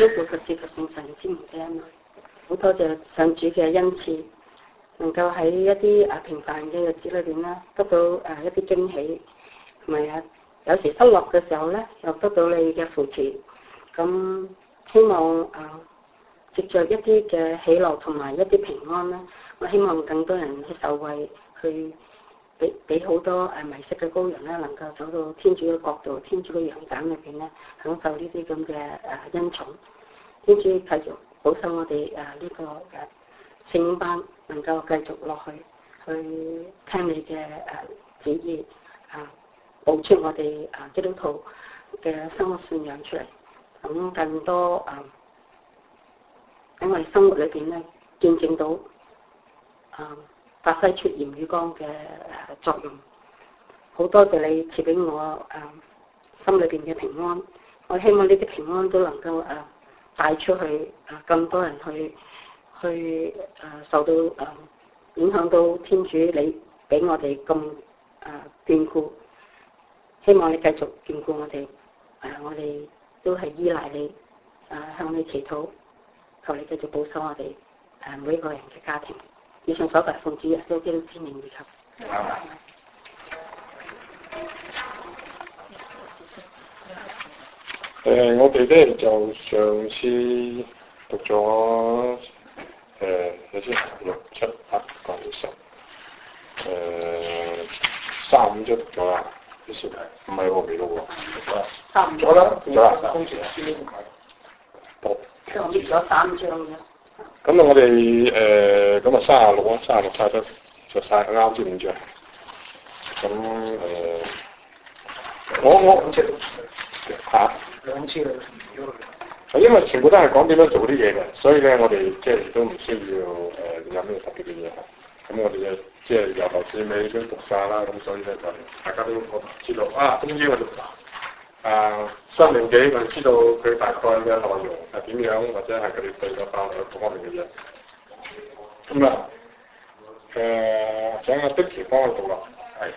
超過及接受聖神之名者恩愛。好多謝上主嘅恩賜，能夠喺一啲平凡嘅日子裏邊啦，得到一啲驚喜，同埋有時失落嘅時候咧，又得到你嘅扶持。咁希望藉着一啲嘅喜樂同埋一啲平安啦，我希望更多人去受惠，去俾好多迷失嘅羔羊咧，能夠走到天主嘅國度、天主嘅羊棧裏邊咧，享受呢啲咁嘅恩寵。天主繼續保守我哋呢個聖經班能夠繼續落去聽你嘅旨意步出我哋基督徒嘅生活信仰出嚟，咁更多喺我哋生活裏邊咧見證到發揮出鹽與光嘅作用。好多謝你賜俾我心裏邊嘅平安，我希望呢啲平安都能夠帶出去更多人去受到影響到天主你俾我哋咁眷顧，希望你繼續眷顧我哋，我哋都係依賴你向你祈禱，求你繼續保守我哋每一個人嘅家庭。以上所求奉主耶穌基督之名而求。 我哋咧就上次讀咗睇先6、7、8、9、10，3、5章讀咗啦，幾時唔係我未讀喎，讀咗啦，工程師呢讀咗3章嘅。 咁啊，我哋咁啊36差得就晒啱先5章。咁我兩次啦，因為全部都係講點樣做啲嘢嘅，所以咧我哋即係都唔需要有咩特別嘅嘢。咁我哋即係由頭至尾都讀晒啦，咁所以咧就大家都知道終於我哋申命記我哋知道佢大概嘅內容係點樣，或者係佢哋對個法律各方面嘅嘢。咁啊請阿的奇幫我讀啦，係。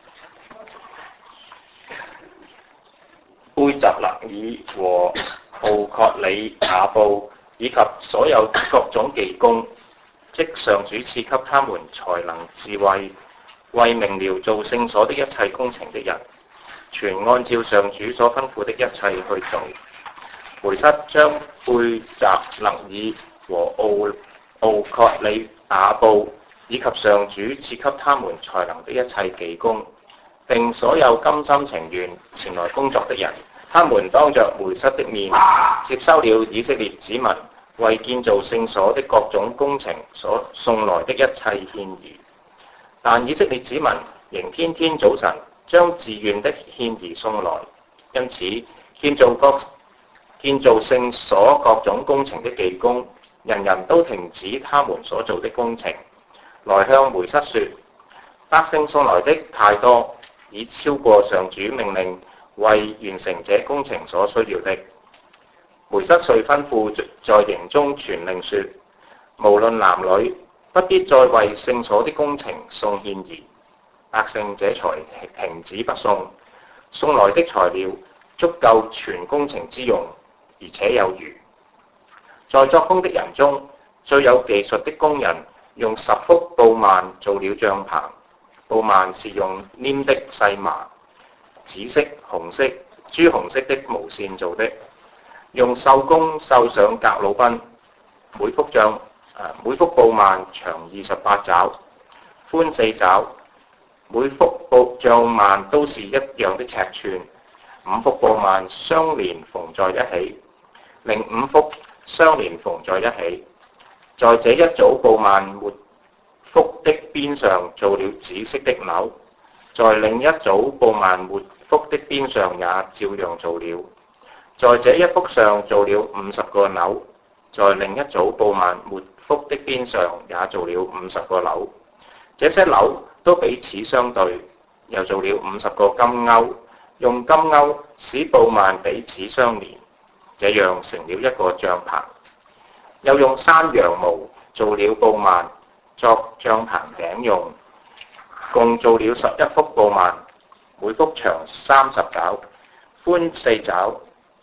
貝扎勒爾和奧確里雅布以及所有各種技工，即上主賜給他們才能智慧，為明瞭造聖所的一切工程的人，全按照上主所吩咐的一切去做。梅瑟將貝扎勒爾和奧確里雅布以及上主賜給他們才能的一切技工，並所有甘心情願前來工作的人，他們當着梅瑟的面接收了以色列子民為建造聖所的各種工程所送來的一切獻儀。但以色列子民仍天天早晨將自願的獻儀送來，因此建造聖所各種工程的技工，人人都停止他們所做的工程，來向梅瑟說：百姓送來的太多，已超過上主命令為完成這工程所需要的。梅瑟遂吩咐在營中傳令說：無論男女，不必再為聖所的工程送獻儀。百姓這才停止不送，送來的材料足夠全工程之用，而且有餘。在作工的人中，最有技術的工人用10幅布幔做了帳棚，布幔是用黏的細麻、紫色、紅色、朱紅色的毛線做的，用繡工繡上革魯賓。每幅布幔長28肘，寬4肘。每幅帳幔都是一樣的尺寸，5幅布幔相連縫在一起，另5幅相連縫在一起。在這一組布幔末幅的邊上做了紫色的紐，在另一組布幔末幅的邊上也照樣做了。在這一幅上做了50個紐，在另一組布幔末幅的邊上也做了50個紐。這些紐都彼此相對，又做了50個金鈎，用金鈎使布幔彼此相連，這樣成了一個帳棚。又用山羊毛做了布幔，作帳棚頂用，共做了11幅布幔，每幅長30肘，寬4肘，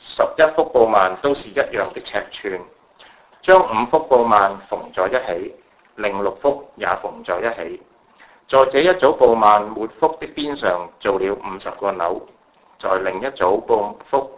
11幅布幔都是一樣的尺寸，將5幅布幔縫在一起，另6幅也縫在一起。在這一組布幔末幅的邊上做了50個紐，在另一組布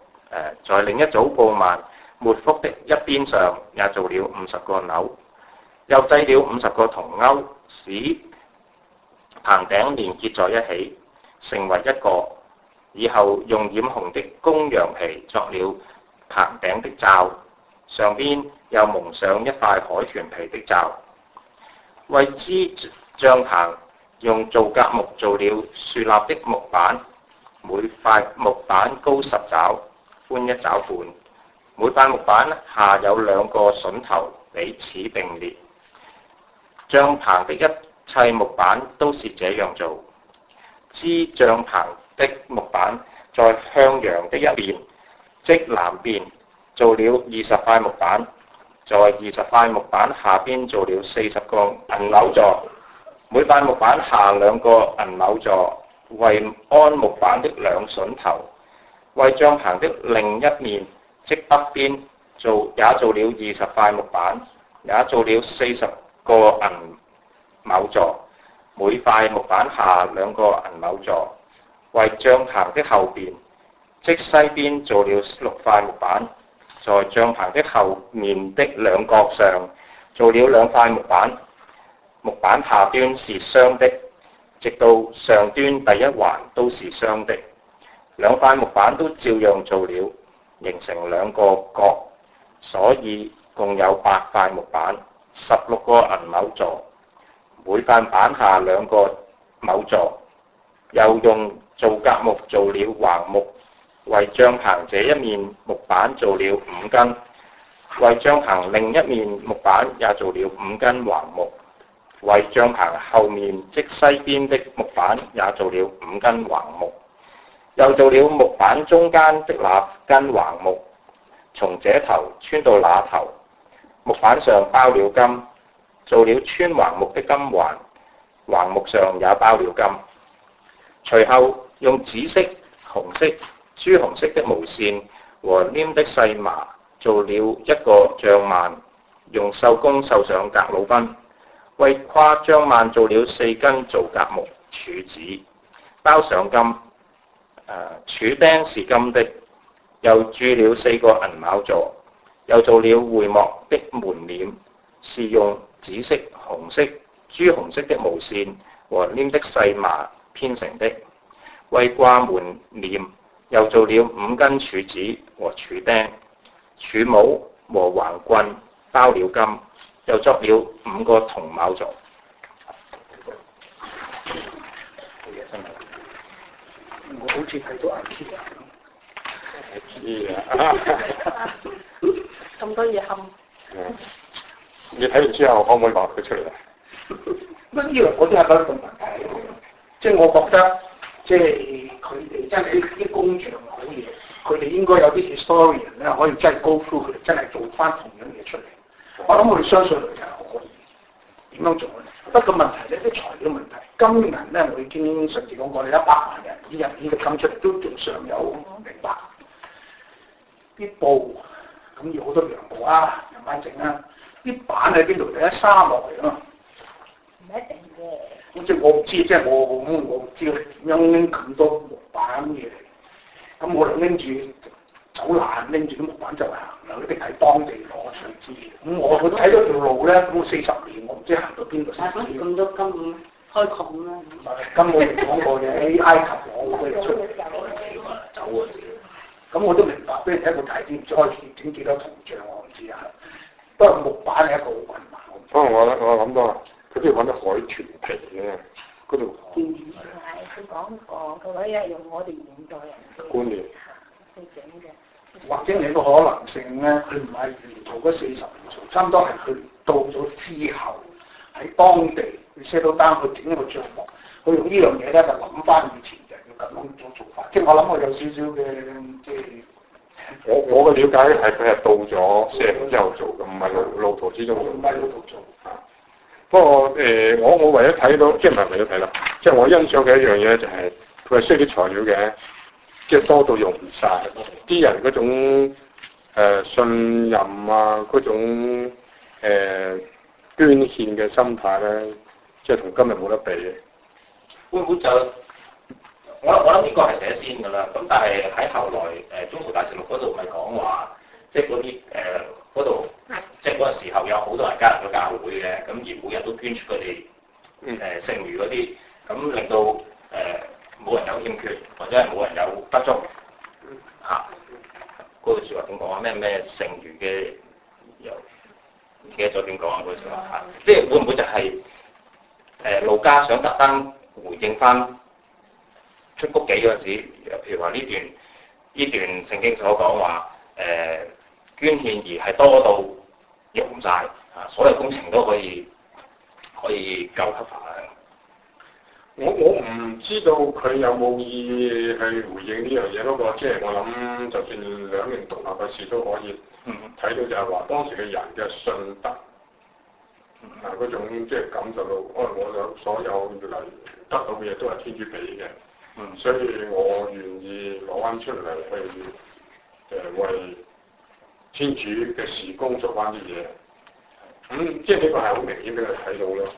幔末幅的一邊上也做了50個紐，又製了50個銅鈎，使棚頂連結在一起，成為一個。以後用染紅的公羊皮作了棚頂的罩，上邊又蒙上一塊海豚皮的罩。為支帳棚用皂莢木做了豎立的木板，每塊木板高10肘，寬1肘半。每塊木板下有2個榫頭彼此並列。帳棚的一切木板都是這樣做。支帳棚的木板在向陽的一邊，即南邊，做了20塊木板，在20塊木板下邊做了40個銀紐座，每塊木板下2個銀紐座，為安木板的2榫頭。為帳棚的另一面，即北邊，也做了20塊木板，也做了40個銀紐座，每塊木板下2個銀紐座。為帳棚的後邊，即西邊做了6塊木板，在帳棚的後面的2角上做了2塊木板，木板下端是雙的，直到上端第一環都是雙的。2塊木板都照樣做了，形成2個角，所以共有8塊木板，16個銀紐座，每塊板下2個紐座。又用皂莢木做了橫木，為帳棚這一面木板做了5根，為帳棚另一面木板也做了5根橫木，為帳棚後面即西邊的木板也做了5根橫木，又做了木板中間的那根橫木，從這頭穿到那頭，木板上包了金，做了穿橫木的金環，橫木上也包了金。隨後用紫色、紅色、朱紅色的毛線和黏的細麻做了一個帳幔，用繡工繡上革魯賓。為跨帳幔做了4根皂莢木柱子，包上金，柱釘是金的，又鑄了4個銀紐座，又做了會幕的門簾，是用紫色、紅色、朱紅色的毛線和黏的細麻編成的。為掛門簾，又做了5根柱子和柱釘，柱帽和橫棍包了金，又作了5個銅卯座。 我好似睇到咁多嘢冚。 你睇完之後，可唔可以話佢出嚟啊？ 乜呢個我都係覺得個問題，即係我覺得。即係佢哋真係啲工匠好嘢，佢哋應該有啲 historian 咧，可以真係 go through 佢哋真係做翻同樣嘢出嚟。我諗我哋相信佢哋係可以點樣做咧？不過問題咧，啲材料問題。金銀咧，我已經上次講過，你100萬人啲人呢個金出嚟都仲尚有明白。啲布咁要好多羊毛啊，又買整啊。啲板喺邊度嚟？喺沙漠嚟啊！ 唔一定嘅。 即係我唔知，即係我唔知佢點樣拎咁多木板嘢嚟。咁我哋拎住走難，拎住啲木板就行啦，一定喺當地攞出嚟資源。咁我睇到條路咧，咁40年，我唔知行到邊度先。 但係咁多金開礦啦。 金我哋講過嘅，喺埃及攞好多嘢出嚟，走啊！咁我都明白，俾人睇個題字，唔知開始整幾多銅像，我唔知啊。不過木板係一個好困難。 不過我諗到啦。佢都要揾到海豚皮嘅嗰度。 唔係，佢講過，佢話係用我哋現代人嘅觀念去整嘅。 或者你個可能性咧，佢唔係沿途嗰40年做，差唔多係佢到咗之後喺當地佢 set 到單去整一個帳幕，佢用呢樣嘢咧就諗翻以前人嘅咁樣做法。即係我諗我有少少嘅即係。 我嘅了解係佢係到咗4年之後做嘅，唔係路途之中做。唔係路途做。不過我唯一睇到，即係唔係唯一睇啦，即係我欣賞嘅一樣嘢就係佢係需要啲材料嘅。 即係多到用唔晒，啲人嗰種信任啊，嗰種捐獻嘅心態咧，即係同今日冇得比嘅。 會唔會就我諗呢個係寫先㗎啦，咁但係喺後來中途大事錄嗰度咪講話，即係嗰啲嗰度，即係嗰陣時候有好多人加入咗教會嘅，咁而每日都捐出佢哋剩餘嗰啲，咁令到冇人有欠缺，或者係冇人有不足嚇。嗰句説話點講啊？咩剩餘嘅又唔記得咗點講啊？嗰句説話嚇，即係會唔會就係路加想特登回應翻出谷記嗰陣時，譬如話呢段聖經所講話捐獻而係多到用唔晒啊，所有工程都可以夠 cover 啊！ 我唔知道佢有冇意去回應呢樣嘢，不過即係我諗，就算兩名獨立嘅事都可以睇到，就係話當時嘅人嘅信德嗰種即係感受到，我有所有嚟得到嘅嘢都係天主俾嘅，所以我願意攞翻出嚟去為天主嘅事工做翻啲嘢，即係呢個係好明顯俾佢睇到咯。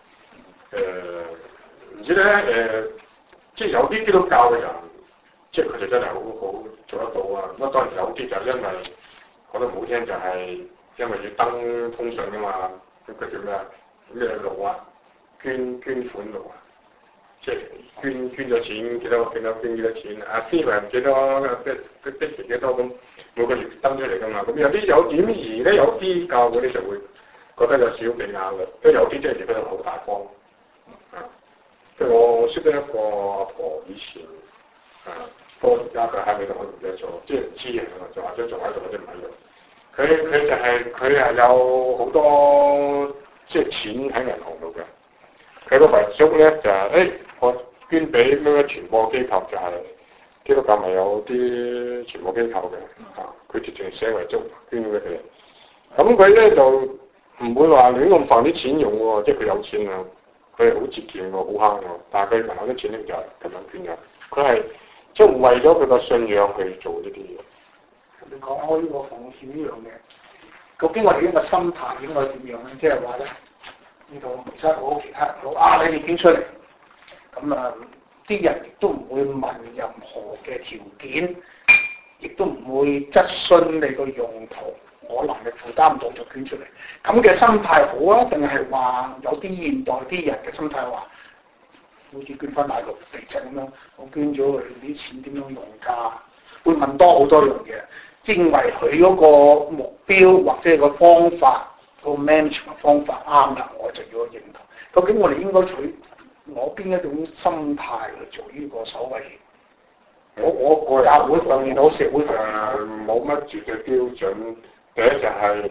唔知咧即係有啲基督教嘅人，即係佢哋真係好做得到啊！咁當然有啲就因為講得唔好聽，就係因為要登通訊㗎嘛，咁佢叫咩路啊？捐款路啊！即係捐咗錢幾多捐幾多錢啊？邊位唔記得逼幾多咁，每個月登出嚟㗎嘛。咁有點而咧，有啲教會咧就會覺得有少少被壓力，即係有啲真係覺得好大方。即係我識得一個阿婆以前不過而家佢喺美國我唔記得咗，即係唔知嘅就或者仲喺度或者唔喺度。佢就係佢係有好多即係錢喺銀行度嘅。佢個遺囑咧就係我捐俾咩傳播機構，就係基督教咪有啲傳播機構嘅佢直情寫遺囑捐俾佢哋。咁佢咧就唔會話亂咁放啲錢用喎，即係佢有錢啊。佢係好節儉喎，好慳喎，但係佢銀行啲錢咧就係咁樣捐嘅。佢係即係為咗佢個信仰去做呢啲嘢。 你講開呢個奉獻呢樣嘢，究竟我哋呢個心態應該點樣咧？即係話咧，呢度其實好其他人好你哋捐出嚟，咁啲人亦都唔會問任何嘅條件，亦都唔會質詢你個用途。我能力負擔唔到就捐出嚟，咁嘅心態好啊？定係話有啲現代啲人嘅心態話，好似捐翻大陸地產咁樣，我捐咗佢啲錢點樣用㗎？會問多好多樣嘢，認為佢嗰個目標或者個方法、個 management 方法啱啦，我就要認同。究竟我哋應該取我邊一種心態去做呢個所謂？我教會訓練到社會冇乜絕對標準。第一就係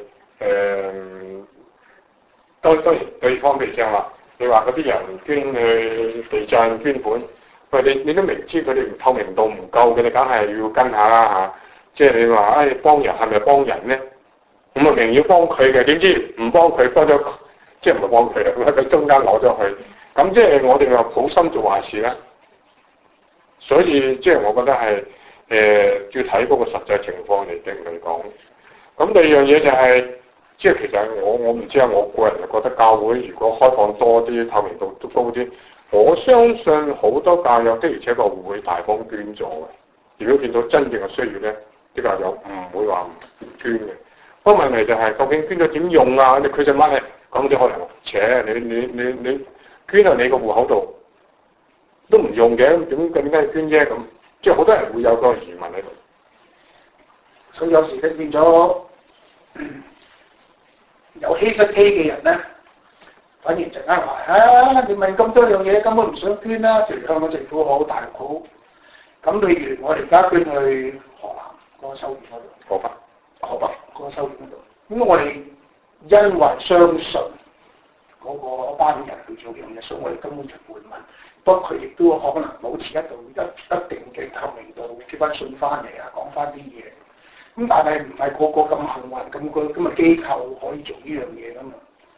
當然對方譬如正話，你話嗰啲人捐去地震捐款，喂你都明知佢哋透明度唔夠嘅，你梗係要跟下啦嚇。即係你話幫人係咪幫人咧？咁啊明要幫佢嘅，點知唔幫佢幫咗，即係唔係幫佢啊？喺佢中間攞咗佢，咁即係我哋又好心做壞事啦。所以即係我覺得係要睇嗰個實際情況嚟講。咁第二樣嘢就係，即係其實我唔知啊，我個人就覺得教會如果開放多啲，透明度都高啲，我相信好多教友的而且確會大方捐助嘅。如果見到真正嘅需要咧，啲教友唔會話唔捐嘅。不過問題就係究竟捐咗點用啊？佢就乜咧？咁啲可能，你捐喺你個戶口度都唔用嘅，點解要捐啫？咁即係好多人會有個疑問喺度。 所以有時咧變咗有稀失 K 嘅人咧，反而就啱話你問咁多樣嘢，根本唔想捐啦。譬如香港政府好，大陸好。咁譬如我哋而家捐去河南嗰個修院嗰度，河北嗰個修院嗰度。咁我哋因為相信嗰班人去做樣嘢，所以我哋根本就唔會問。不過佢亦都可能保持一定嘅透明度，接翻信翻嚟啊，講翻啲嘢。咁但係唔係個個咁幸運，咁嘅機構可以做呢樣嘢㗎嘛？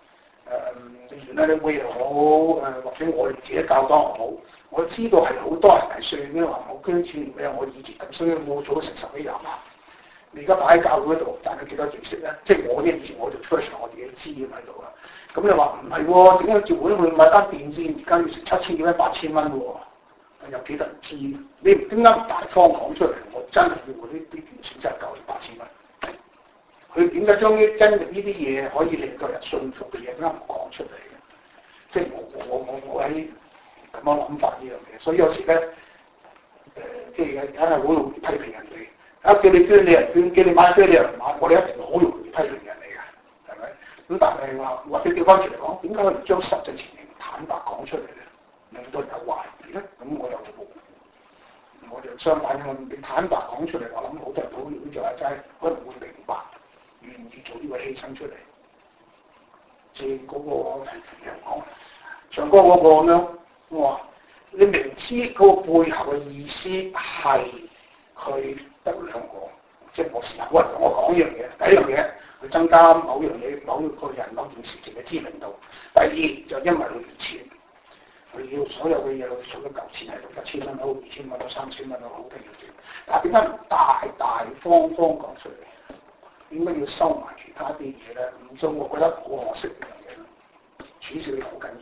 United Way又好，或者我哋自己教當又好，我知道係好多人係算咧話我捐錢俾我以前咁辛苦做咗成10幾廿萬，你而家擺喺教會嗰度賺咗幾多利息咧？即係我以前我做 church 我自己知咁喺度啦。咁你話唔係喎，點解教會去買單電線而家要成7000幾蚊8000蚊喎？有幾多人知？你點解唔大方講出嚟？我真係要我呢啲電線真係夠你8000蚊。佢點解將呢真嘅呢啲嘢可以令到人信服嘅嘢啱唔講出嚟嘅？即係我喺咁樣諗法呢樣嘢，所以有時咧即係梗係好容易批評人哋。叫你捐你人捐，叫你買飛你人買，我哋一定好容易批評人哋嘅，係咪？咁但係話或者調翻轉嚟講，點解唔將實際情形坦白講出嚟咧？令到人有懷疑咧？咁我就相反嘅，你坦白講出嚟，我諗好多人都好似話齋，可能會明白。願意做呢個犧牲出嚟，即係嗰個人講長哥嗰個咁樣，我話你明知嗰個背後嘅意思係佢得2個，即係我時候同我講一樣嘢，第一樣嘢佢增加某樣嘢、某個人、某件事情嘅知名度；第二就因為佢要錢，佢要所有嘅嘢，佢儲咗嚿錢喺度，1000蚊好、2000蚊好、3000蚊好，好緊要。但係點解唔大方講出嚟？點解要收埋其他啲嘢咧？咁所以我覺得好可惜呢樣嘢咯，恥笑好緊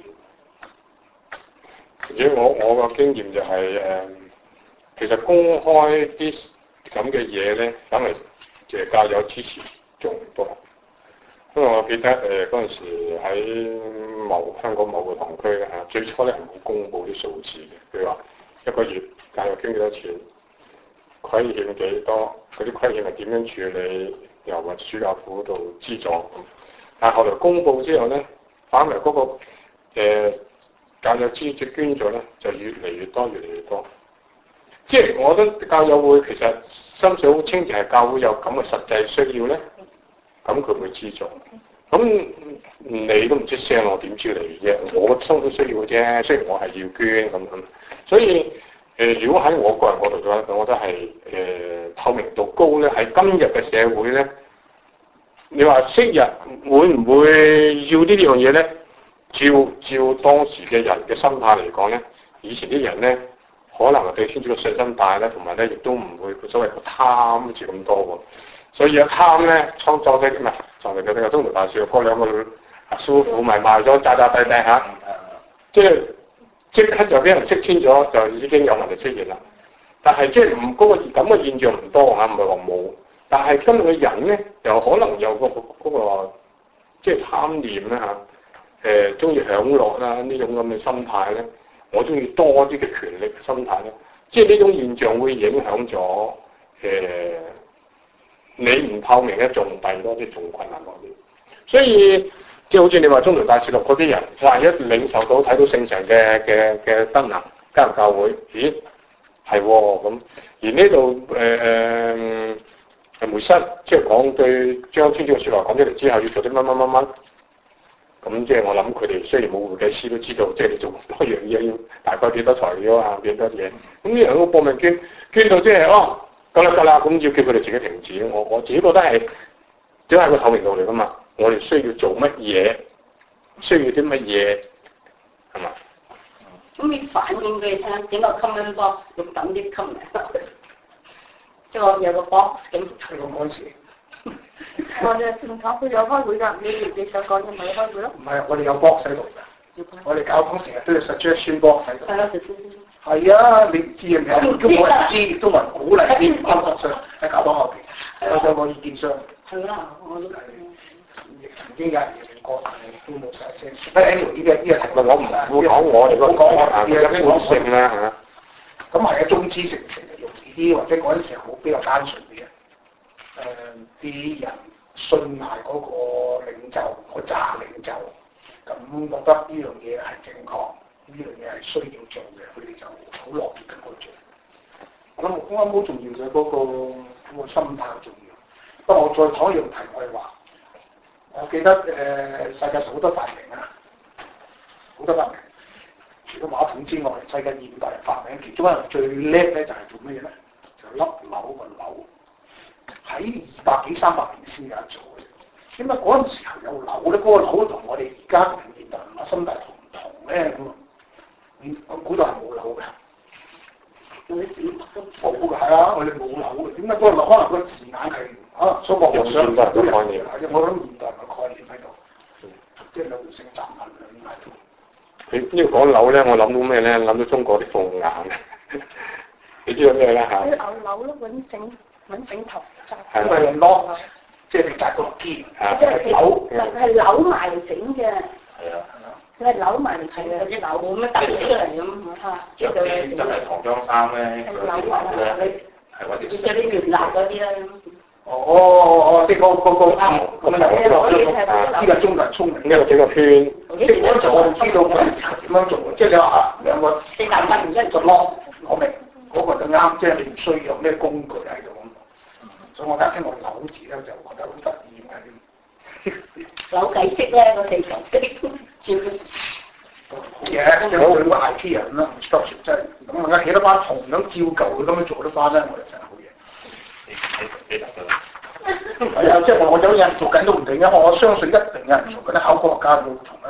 要。 而且我個經驗就係其實公開啲咁嘅嘢咧，反而其實教友支持仲多。因為我記得嗰陣時喺香港某個堂區咧嚇，最初咧係冇公佈啲數字嘅，譬如話一個月教友捐幾多錢，虧欠幾多，嗰啲虧欠係點樣處理？又或者主教府嗰度資助，但係後來公佈之後咧，反為嗰個教友資助捐咗咧，就越嚟越多，越嚟越多。即係我覺得教友會其實心水好清，就係教會有咁嘅實際需要咧，咁佢會資助。咁你都唔出聲，我點知你啫？我心都需要嘅啫，雖然我係要捐咁。所以如果喺我個人角度咧，我覺得係透明度高咧，喺今日嘅社會咧，你話昔日會唔會要呢樣嘢咧？照當時嘅人嘅心態嚟講咧，以前啲人咧可能係對天主嘅信心大咧，同埋咧亦都唔會所謂嘅貪住咁多喎。所以一貪咧，創作嘅唔係就係佢哋嘅中途大少嗰兩個師傅咪賣咗渣低嚇，即刻就俾人識穿咗，就已經有問題出現啦。但係即係唔嗰個咁嘅現象唔多嚇，唔係話冇。但係今日嘅人咧，又可能有嗰個即係貪念啦嚇，中意享樂啦呢種咁嘅心態咧，我中意多啲嘅權力嘅心態咧，即係呢種現象會影響咗你唔透明咧，仲弊多啲，仲困難多啲。所以即係好似你話中途大使錄嗰啲人，萬一領受到睇到聖神嘅德能加入教會，咦係喎咁。而呢度梅瑟即係講對將天主嘅説話講出嚟之後，要做啲乜，咁即係我諗佢哋雖然冇會計師都知道，即係你做多樣嘢要大概幾多材料啊，幾多嘢。咁呢兩個報名捐到即係夠啦，咁要叫佢哋自己停止。我自己覺得係都係個透明度嚟噶嘛。我哋需要做乜嘢，需要啲乜嘢，係嘛？ 咁你反映俾你聽，整個 comment box 要等啲 comment， 即係我有個 box 咁。係咁嗰時。 我哋正堂都有開會㗎，你想講就咪開會咯。 唔係，我哋有 box 喺度㗎。我哋教堂成日都有 suggestion box 喺度。係啊，係啊，你唔知嘅咩？都冇人知，亦都冇人鼓勵啲教堂上喺教堂後邊有個意見箱。 係啦，我都係。 曾經有人認過，但係都冇晒聲。anyway 呢個題目我唔會講我哋嗰個有啲好性啦嚇。 咁係啊，眾志成城就容易啲，或者嗰陣時候比較單純啲嘅。啲人信賴嗰個領袖，嗰紮領袖，咁覺得呢樣嘢係正確，呢樣嘢係需要做嘅，佢哋就好樂意咁去做。我諗好重要嘅嗰個心態好重要。不過我再講一樣題外話，我記得世界上好多發明啊，好多發明，除咗馬桶之外，世界現代人發明其中一樣最叻咧就係做咩咧？就笠樓個樓。喺200幾300年先有得做嘅， 點解嗰陣時候有樓咧？嗰個樓同我哋而家平現代馬心大同唔同咧？咁我估到係冇樓嘅。 我哋點冇嘅係啊，我哋冇樓嘅。點解嗰個樓可能個字眼係所謂有現代嘅概念。 我諗現代嘅概念喺度，即係兩性雜物兩喺度。 你呢個講樓咧，我諗到咩咧？諗到中國啲鳳眼。你知道咩咧嚇？ 啲牛樓咯，揾整頭紮。 係咪攞？即係你紮個肩， 即係扭， 係扭埋嚟整嘅。 係啊。 佢係扭埋嚟係啊，啲扭咁樣凸出嚟咁嚇。 有啲真係唐裝衫咧， 係扭埋嚟， 係揾條即係啲原蠟嗰啲咧。 即係咁呢個中國人聰明， 呢個整個圈。 即係嗰陣我唔知道嗰陣時候點樣做嘅，即係你話兩個四大分唔一就攞明嗰個就啱，即係你唔需要有咩工具喺度咁。所以我睇聽我扭字咧，就覺得好得意嘅。 扭計式咧，個地球式轉。 好嘢，即係佢個 IT 人啦 ，instruction 真係咁啊！起得翻同樣照舊佢咁樣做得翻咧，我就真係好嘢。 你得㗎啦。 係啊，即係我有人做緊都唔定嘅，我相信一定有人做緊，啲考古學家都同啦。